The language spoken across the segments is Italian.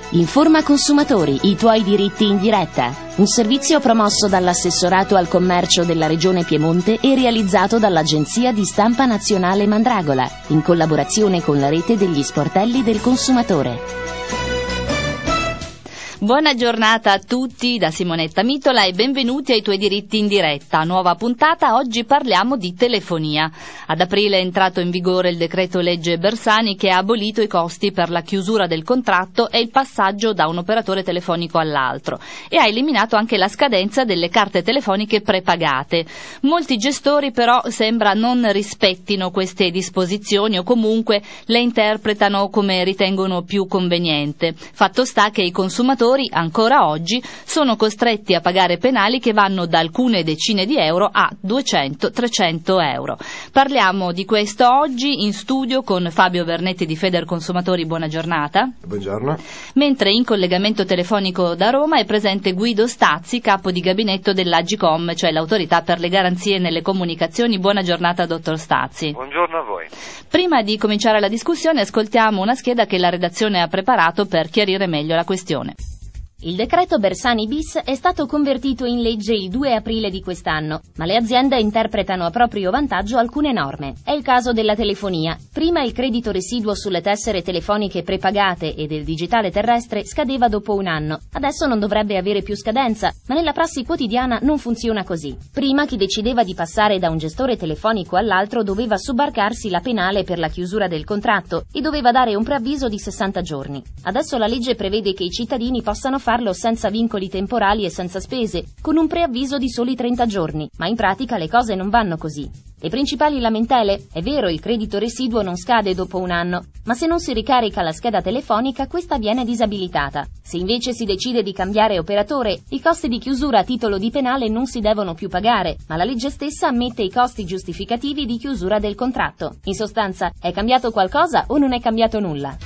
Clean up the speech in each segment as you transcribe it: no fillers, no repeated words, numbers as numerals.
Informa consumatori, i tuoi diritti in diretta. Un servizio promosso dall'Assessorato al Commercio della Regione Piemonte e realizzato dall'Agenzia di Stampa Nazionale Mandragola, in collaborazione con la rete degli sportelli del consumatore. Buona giornata a tutti da Simonetta Mitola e benvenuti ai Tuoi diritti in diretta. Nuova puntata, oggi parliamo di telefonia. Ad aprile è entrato in vigore il decreto legge Bersani che ha abolito i costi per la chiusura del contratto e il passaggio da un operatore telefonico all'altro e ha eliminato anche la scadenza delle carte telefoniche prepagate. Molti gestori però sembra non rispettino queste disposizioni o comunque le interpretano come ritengono più conveniente. Fatto sta che i consumatori ancora oggi sono costretti a pagare penali che vanno da alcune decine di euro a 200-300 euro. Parliamo di questo oggi in studio con Fabio Vernetti di Federconsumatori. Buona giornata. Buongiorno. Mentre in collegamento telefonico da Roma è presente Guido Stazzi, capo di gabinetto dell'Agicom, cioè l'autorità per le garanzie nelle comunicazioni. Buona giornata, dottor Stazzi. Buongiorno a voi. Prima di cominciare la discussione ascoltiamo una scheda che la redazione ha preparato per chiarire meglio la questione. Il decreto Bersani bis è stato convertito in legge il 2 aprile di quest'anno, ma le aziende interpretano a proprio vantaggio alcune norme. È il caso della telefonia. Prima il credito residuo sulle tessere telefoniche prepagate e del digitale terrestre scadeva dopo un anno. Adesso non dovrebbe avere più scadenza, ma nella prassi quotidiana non funziona così. Prima chi decideva di passare da un gestore telefonico all'altro doveva sobbarcarsi la penale per la chiusura del contratto e doveva dare un preavviso di 60 giorni. Adesso la legge prevede che i cittadini possano farlo senza vincoli temporali e senza spese, con un preavviso di soli 30 giorni, ma in pratica le cose non vanno così. Le principali lamentele? È vero, il credito residuo non scade dopo un anno, ma se non si ricarica la scheda telefonica questa viene disabilitata. Se invece si decide di cambiare operatore, i costi di chiusura a titolo di penale non si devono più pagare, ma la legge stessa ammette i costi giustificativi di chiusura del contratto. In sostanza, è cambiato qualcosa o non è cambiato nulla?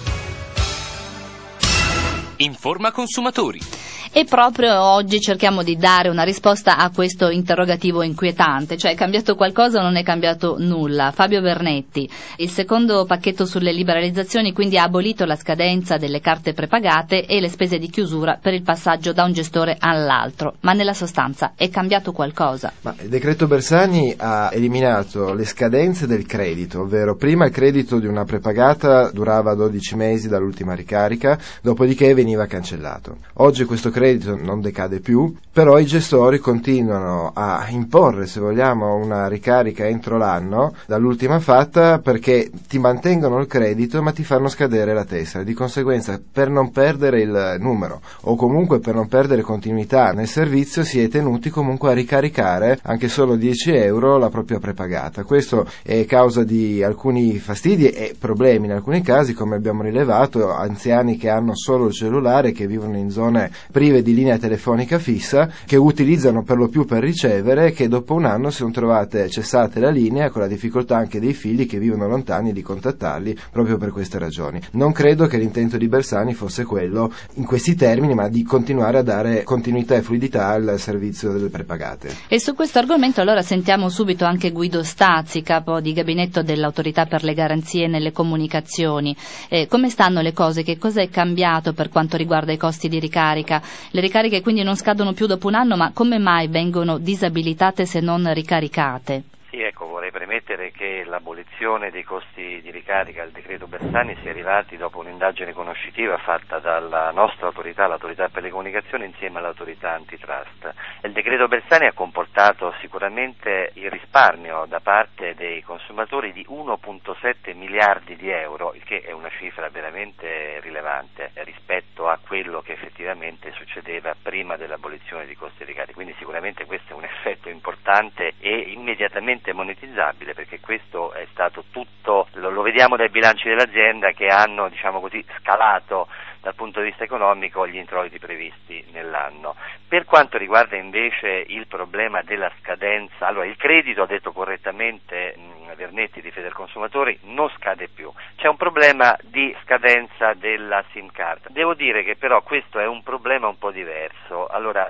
Informa consumatori. E proprio oggi cerchiamo di dare una risposta a questo interrogativo inquietante, cioè è cambiato qualcosa o non è cambiato nulla? Fabio Vernetti, il secondo pacchetto sulle liberalizzazioni quindi ha abolito la scadenza delle carte prepagate e le spese di chiusura per il passaggio da un gestore all'altro, ma nella sostanza è cambiato qualcosa? Ma il decreto Bersani ha eliminato le scadenze del credito, ovvero prima il credito di una prepagata durava 12 mesi dall'ultima ricarica, dopodiché veniva cancellato. Oggi questo credito non decade più, però i gestori continuano a imporre, se vogliamo, una ricarica entro l'anno dall'ultima fatta perché ti mantengono il credito ma ti fanno scadere la tessera. Di conseguenza, per non perdere il numero o comunque per non perdere continuità nel servizio, si è tenuti comunque a ricaricare anche solo 10 euro la propria prepagata. Questo è causa di alcuni fastidi e problemi in alcuni casi, come abbiamo rilevato, anziani che hanno solo il cellulare, che vivono in zone prive di linea telefonica fissa, che utilizzano per lo più per ricevere, che dopo un anno si sono trovate cessate la linea, con la difficoltà anche dei figli che vivono lontani di contattarli proprio per queste ragioni. Non credo che l'intento di Bersani fosse quello in questi termini, ma di continuare a dare continuità e fluidità al servizio delle prepagate. E su questo argomento allora sentiamo subito anche Guido Stazzi, capo di gabinetto dell'autorità per le garanzie nelle comunicazioni. Come stanno le cose? Che cosa è cambiato per quanto riguarda i costi di ricarica? Le ricariche quindi non scadono più dopo un anno, ma come mai vengono disabilitate se non ricaricate? Sì, ecco, vorrei premettere che l'abolizione dei costi di ricarica al decreto Bersani si è arrivati dopo un'indagine conoscitiva fatta dalla nostra autorità, l'autorità per le comunicazioni, insieme all'autorità antitrust. Il decreto Bersani ha comportato sicuramente il risparmio da parte dei consumatori di 1,7 miliardi di euro, il che è una cifra veramente rilevante rispetto a quello che effettivamente succedeva prima dell'abolizione dei costi di ricarica. Quindi sicuramente questo è un effetto importante e immediatamente monetizzabile, perché questo è stato tutto, lo vediamo dai bilanci dell'azienda che hanno, diciamo così, scalato dal punto di vista economico gli introiti previsti nell'anno. Per quanto riguarda invece il problema della scadenza, allora il credito, ha detto correttamente Vernetti di Federconsumatori, non scade più. C'è un problema di scadenza della SIM card. Devo dire che però questo è un problema un po' diverso. Allora,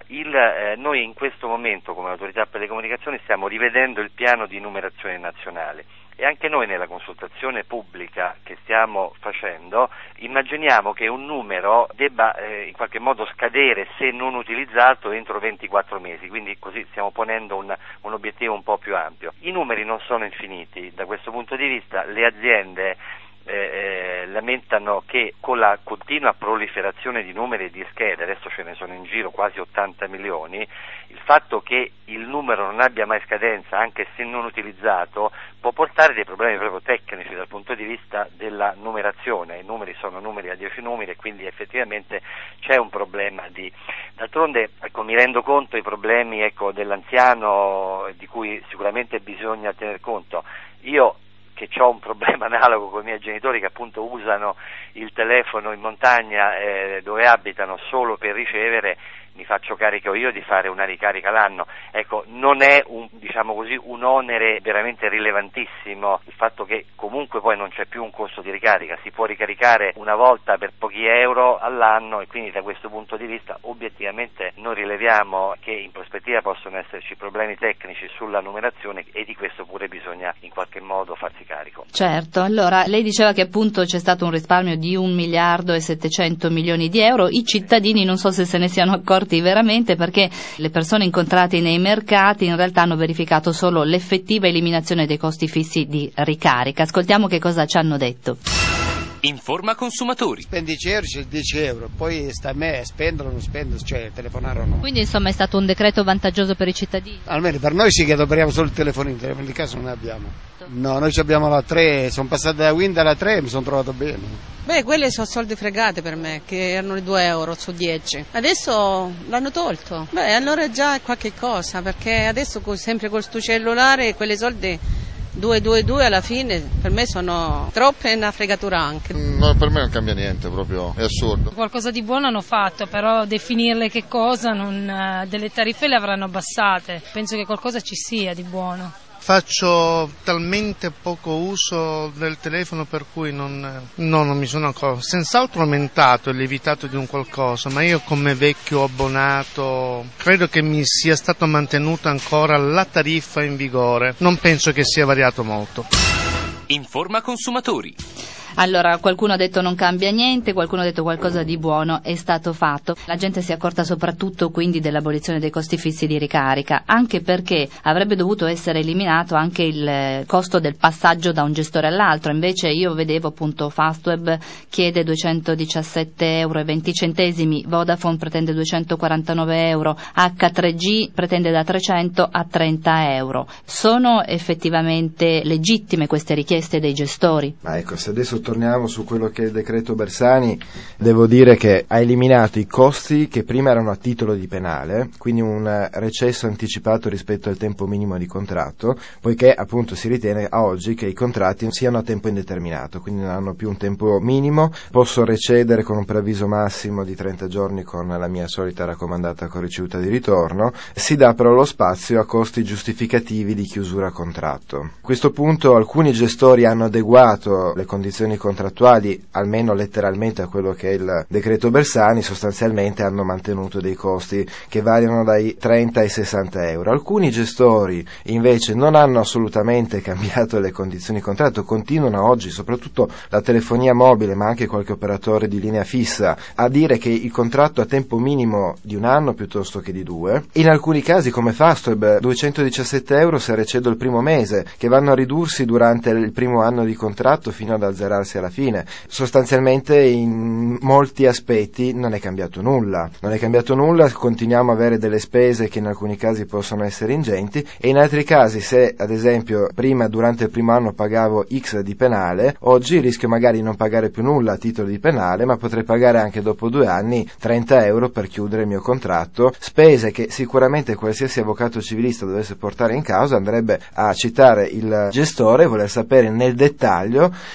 noi in questo momento come autorità per le comunicazioni stiamo rivedendo il piano di numerazione nazionale e anche noi nella consultazione pubblica che stiamo facendo immaginiamo che un numero debba in qualche modo scadere, se non utilizzato, entro 24 mesi, quindi così stiamo ponendo un obiettivo un po' più ampio. I numeri non sono infiniti, da questo punto di vista le aziende lamentano che con la continua proliferazione di numeri e di schede, adesso ce ne sono in giro quasi 80 milioni, il fatto che il numero non abbia mai scadenza, anche se non utilizzato, può portare dei problemi proprio tecnici dal punto di vista della numerazione. I numeri sono numeri a 10 numeri e quindi effettivamente c'è un problema d'altronde, mi rendo conto i problemi dell'anziano, di cui sicuramente bisogna tener conto. Io che ho un problema analogo con i miei genitori, che appunto usano il telefono in montagna dove abitano solo per ricevere, mi faccio carico io di fare una ricarica l'anno. Ecco, non è un onere veramente rilevantissimo il fatto che comunque poi non c'è più un costo di ricarica, si può ricaricare una volta per pochi euro all'anno, e quindi da questo punto di vista obiettivamente noi rileviamo che in prospettiva possono esserci problemi tecnici sulla numerazione, e di questo pure bisogna in qualche modo farsi carico. Certo, allora lei diceva che appunto c'è stato un risparmio di 1 miliardo e 700 milioni di euro, i cittadini non so se se ne siano accorti veramente, perché le persone incontrate nei mercati in realtà hanno verificato solo l'effettiva eliminazione dei costi fissi di ricarica. Ascoltiamo che cosa ci hanno detto. Informa consumatori. Spendi 10 euro, c'è 10 euro, poi sta a me spendere o non spendere, cioè telefonare o no. Quindi insomma è stato un decreto vantaggioso per i cittadini? Almeno per noi sì, che adoperiamo solo il telefonino di casa non ne abbiamo. No, noi abbiamo la 3, sono passate da Wind alla 3 e mi sono trovato bene. Beh, quelli sono soldi fregati per me, che erano 2 euro su 10. Adesso l'hanno tolto. Beh, allora già è qualche cosa, perché adesso sempre con sto cellulare quelle soldi 222 alla fine per me sono troppe, e una fregatura anche. No, per me non cambia niente, proprio è assurdo. Qualcosa di buono hanno fatto, però definirle che cosa, delle tariffe le avranno abbassate. Penso che qualcosa ci sia di buono. Faccio talmente poco uso del telefono per cui non mi sono accorto. Senz'altro aumentato e lievitato di un qualcosa, ma io come vecchio abbonato credo che mi sia stato mantenuta ancora la tariffa in vigore. Non penso che sia variato molto. Informa consumatori. Allora, qualcuno ha detto non cambia niente, qualcuno ha detto qualcosa di buono è stato fatto. La gente si è accorta soprattutto quindi dell'abolizione dei costi fissi di ricarica, anche perché avrebbe dovuto essere eliminato anche il costo del passaggio da un gestore all'altro. Invece io vedevo appunto Fastweb chiede 217,20 euro, Vodafone pretende 249 euro, H3G pretende da 300 a 30 euro. Sono effettivamente legittime queste richieste dei gestori? Ma ecco, se adesso torniamo su quello che è il decreto Bersani, devo dire che ha eliminato i costi che prima erano a titolo di penale, quindi un recesso anticipato rispetto al tempo minimo di contratto, poiché appunto si ritiene a oggi che i contratti siano a tempo indeterminato, quindi non hanno più un tempo minimo. Posso recedere con un preavviso massimo di 30 giorni con la mia solita raccomandata con ricevuta di ritorno, si dà però lo spazio a costi giustificativi di chiusura contratto. A questo punto alcuni gestori hanno adeguato le condizioni contrattuali, almeno letteralmente, a quello che è il decreto Bersani. Sostanzialmente hanno mantenuto dei costi che variano dai 30 ai 60 euro. Alcuni gestori invece non hanno assolutamente cambiato le condizioni di contratto, continuano oggi, soprattutto la telefonia mobile ma anche qualche operatore di linea fissa, a dire che il contratto ha tempo minimo di 1 anno piuttosto che di 2. In alcuni casi come Fastweb 217 euro se recedo il primo mese, che vanno a ridursi durante il primo anno di contratto fino ad azzerarsi alla fine. Sostanzialmente in molti aspetti non è cambiato nulla, continuiamo a avere delle spese che in alcuni casi possono essere ingenti, e in altri casi, se ad esempio prima durante il primo anno pagavo X di penale, oggi rischio magari di non pagare più nulla a titolo di penale, ma potrei pagare anche dopo 2 anni 30 euro per chiudere il mio contratto, spese che sicuramente qualsiasi avvocato civilista dovesse portare in causa andrebbe a citare il gestore e voler sapere nel dettaglio il perché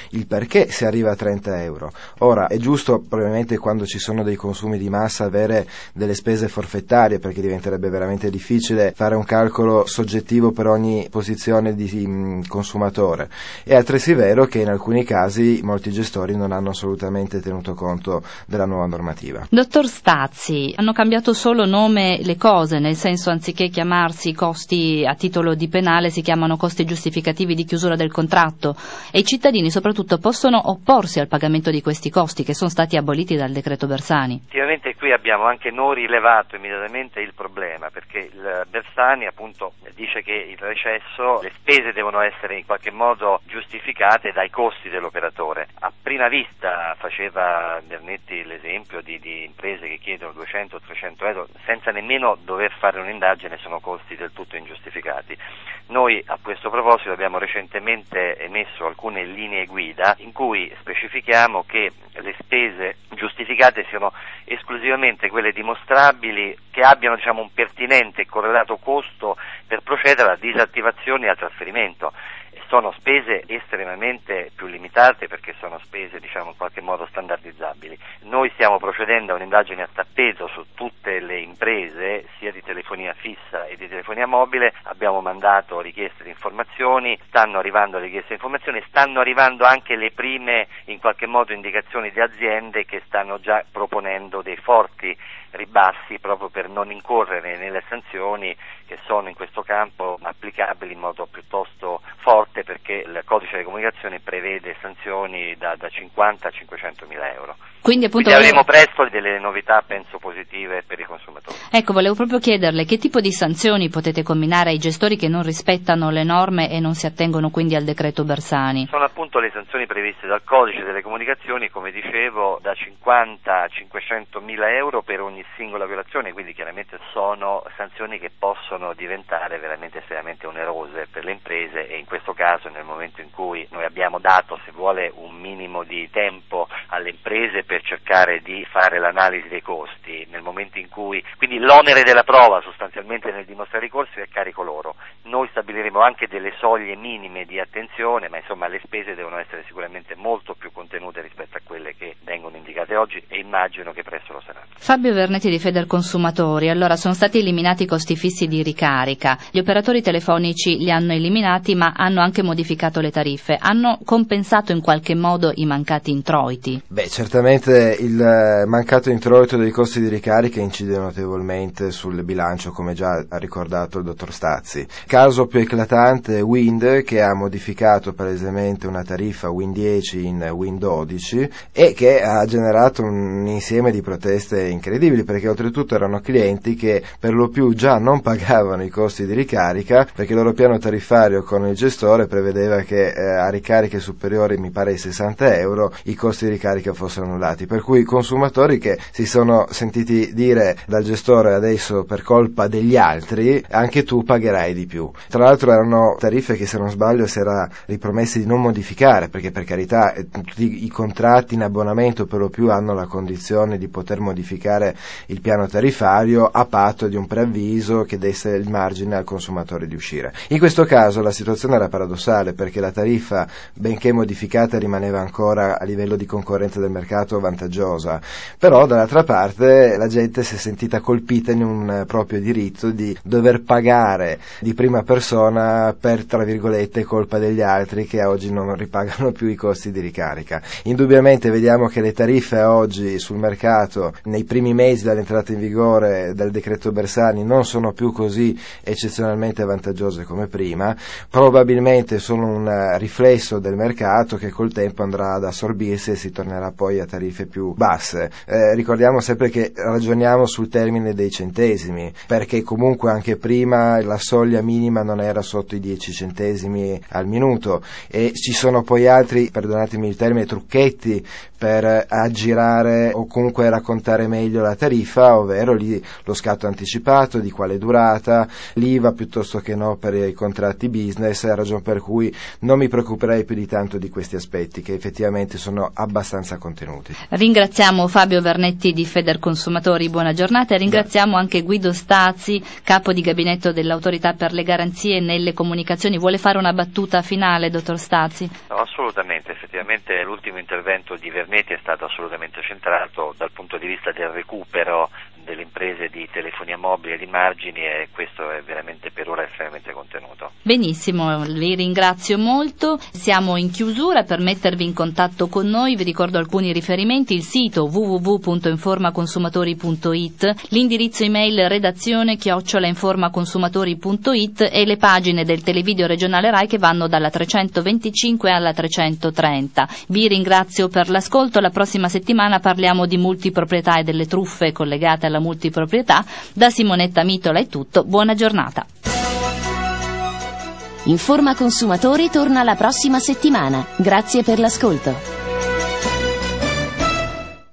perché si arriva a 30 euro? Ora, è giusto probabilmente quando ci sono dei consumi di massa avere delle spese forfettarie, perché diventerebbe veramente difficile fare un calcolo soggettivo per ogni posizione di consumatore. È altresì vero che in alcuni casi molti gestori non hanno assolutamente tenuto conto della nuova normativa. Dottor Stazzi, hanno cambiato solo nome le cose, nel senso anziché chiamarsi costi a titolo di penale si chiamano costi giustificativi di chiusura del contratto e i cittadini soprattutto possono opporsi al pagamento di questi costi che sono stati aboliti dal decreto Bersani. Effettivamente qui abbiamo anche noi rilevato immediatamente il problema, perché il Bersani appunto dice che il recesso, le spese devono essere in qualche modo giustificate dai costi dell'operatore. A prima vista faceva Bernetti l'esempio di imprese che chiedono 200-300 euro senza nemmeno dover fare un'indagine, sono costi del tutto ingiustificati. Noi a questo proposito abbiamo recentemente emesso alcune linee guida in cui specifichiamo che le spese giustificate siano esclusivamente quelle dimostrabili che abbiano un pertinente e correlato costo per procedere alla disattivazione e al trasferimento. Sono spese estremamente più limitate perché sono spese in qualche modo standardizzabili. Noi stiamo procedendo a un'indagine a tappeto su tutte le imprese sia di telefonia fissa e di telefonia mobile, abbiamo mandato richieste di informazioni, stanno arrivando richieste di informazioni, stanno arrivando anche le prime in qualche modo indicazioni di aziende che stanno già proponendo dei forti ribassi proprio per non incorrere nelle sanzioni che sono in questo campo applicabili in modo piuttosto forte, perché il codice delle comunicazioni prevede sanzioni da 50 a 500 mila euro. Quindi appunto avremo presto delle novità, penso, positive per i consumatori. Ecco, volevo proprio chiederle che tipo di sanzioni potete comminare ai gestori che non rispettano le norme e non si attengono quindi al decreto Bersani? Sono appunto le sanzioni previste dal codice delle comunicazioni, come dicevo, da 50 a 500 mila euro per ogni singola violazione, quindi chiaramente sono sanzioni che possono diventare veramente estremamente onerose per le imprese, e in questo caso, nel momento in cui noi abbiamo dato, se vuole, un minimo di tempo alle imprese per cercare di fare l'analisi dei costi, nel momento in cui, quindi l'onere della prova sostanzialmente nel dimostrare i costi è a carico loro. Noi stabiliremo anche delle soglie minime di attenzione, ma insomma le spese devono essere sicuramente molto più contenute rispetto a quelle che vengono indicate oggi, e immagino che presto lo saranno. Fabio Bernetti di Federconsumatori, allora sono stati eliminati i costi fissi di ricarica, gli operatori telefonici li hanno eliminati ma hanno anche modificato le tariffe, hanno compensato in qualche modo i mancati introiti? Beh, certamente il mancato introito dei costi di ricarica incide notevolmente sul bilancio, come già ha ricordato il dottor Stazzi. Caso più eclatante è Wind, che ha modificato palesemente una tariffa Wind 10 in Wind 12 e che ha generato un insieme di proteste incredibili, perché oltretutto erano clienti che per lo più già non pagavano i costi di ricarica, perché il loro piano tariffario con il gestore prevedeva che a ricariche superiori, mi pare, ai 60 euro i costi di ricarica fossero annullati, per cui i consumatori che si sono sentiti dire dal gestore: adesso per colpa degli altri anche tu pagherai di più. Tra l'altro erano tariffe che, se non sbaglio, si era ripromessi di non modificare, perché per carità tutti i contratti in abbonamento per lo più hanno la condizione di poter modificare il piano tariffario a patto di un preavviso che desse il margine al consumatore di uscire. In questo caso la situazione era paradossale, perché la tariffa, benché modificata, rimaneva ancora a livello di concorrenza del mercato vantaggiosa, però dall'altra parte la gente si è sentita colpita in un proprio diritto di dover pagare di prima persona per, tra virgolette, colpa degli altri che oggi non ripagano più i costi di ricarica. Indubbiamente vediamo che le tariffe oggi sul mercato, nei primi mesi dall'entrata in vigore del decreto Bersani, non sono più così eccezionalmente vantaggiose come prima, probabilmente sono un riflesso del mercato che col tempo andrà ad assorbirsi e si tornerà poi a tariffe più basse. Ricordiamo sempre che ragioniamo sul termine dei centesimi, perché comunque anche prima la soglia minima non era sotto i 10 centesimi al minuto, e ci sono poi altri, perdonatemi il termine, trucchetti per aggirare o comunque raccontare meglio la tariffa, ovvero lì lo scatto anticipato, di quale durata, l'IVA piuttosto che no per i contratti business, ragion per cui non mi preoccuperei più di tanto di questi aspetti che effettivamente sono abbastanza contenuti. Ringraziamo Fabio Vernetti di Federconsumatori, buona giornata, e ringraziamo anche Guido Stazzi, capo di gabinetto dell'Autorità per le garanzie nelle comunicazioni. Vuole fare una battuta finale, dottor Stazzi? No, assolutamente, effettivamente l'ultimo intervento di Vernetti è stato assolutamente centrato dal punto di vista del recupero delle imprese di telefonia mobile e di margini, e questo è veramente per ora estremamente contenuto. Benissimo, vi ringrazio molto. Siamo in chiusura. Per mettervi in contatto con noi vi ricordo alcuni riferimenti: il sito www.informaconsumatori.it, l'indirizzo email redazione@informaconsumatori.it e le pagine del televideo regionale Rai che vanno dalla 325 alla 330. Vi ringrazio per l'ascolto. La prossima settimana parliamo di multiproprietà e delle truffe collegate alla multiproprietà. Da Simonetta Mitola è tutto, buona giornata. Informa Consumatori torna la prossima settimana. Grazie per l'ascolto.